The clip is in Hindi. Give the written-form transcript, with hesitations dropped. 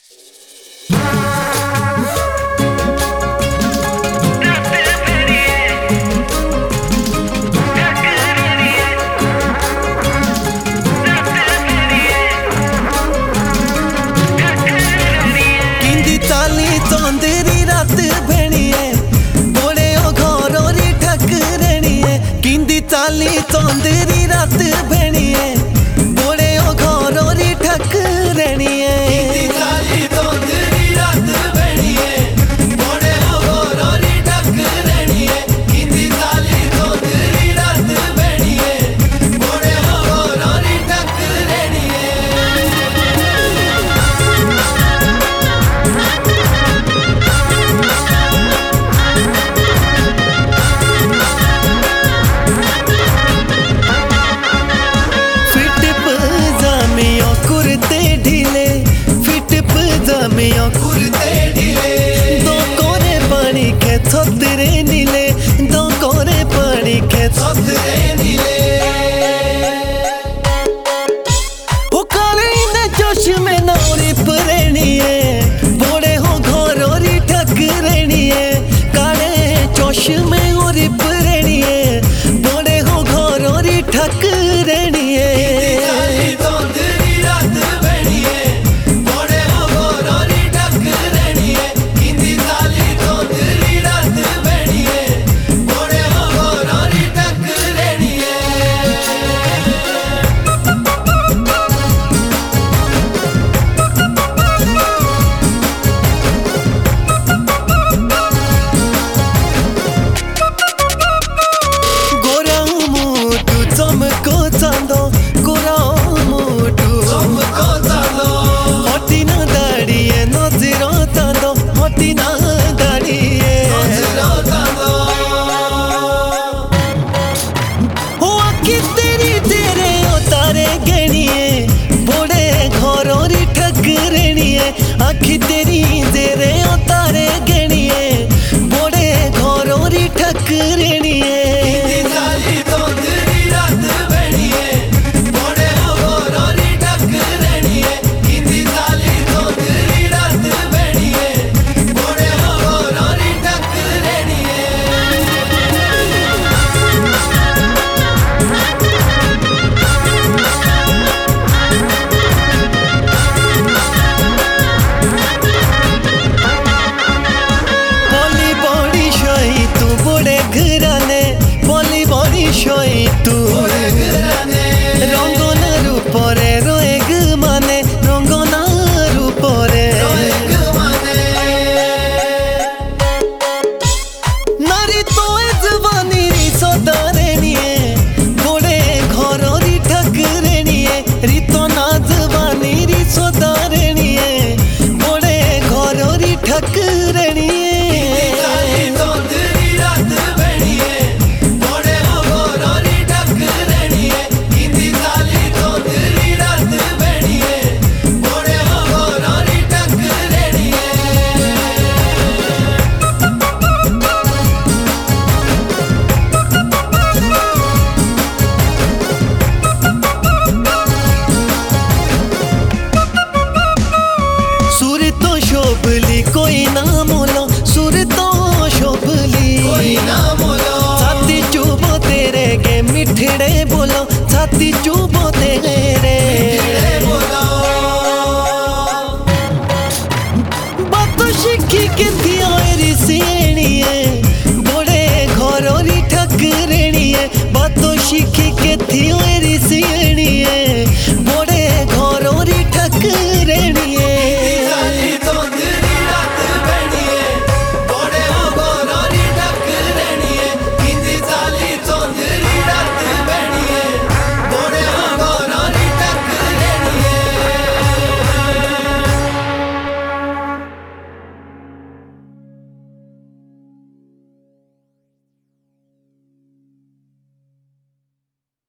चाली चौंदरी रात भेणिए बोले ओ घरोरी ठक रेणिए चाली चौंदरी रात भेणिए बोले ओ घरोरी ठक रेणिए हिंदी चाली चौंदरी रात भेणिए बोले ओ घरोरी ठक रेणिए कुर्ते ढीले दो कोरे पानी के छतरे नीले दो कोरे पानी के छतरे नीले हो काले ने जोश में नौरी परेणिए बोले हो घरोरी ठकरेणिए काले जोश में ओरी परेणिए बोले हो घरोरी ठकरेणिए आखी तेरी तेरे तारे गणिए बोले घरोरी ठकरेणिए कोई ना मोलो सुर तो शोभली कोई ना मोलो छाती चुबो तेरे के मिठड़े बोलो छाती चुबो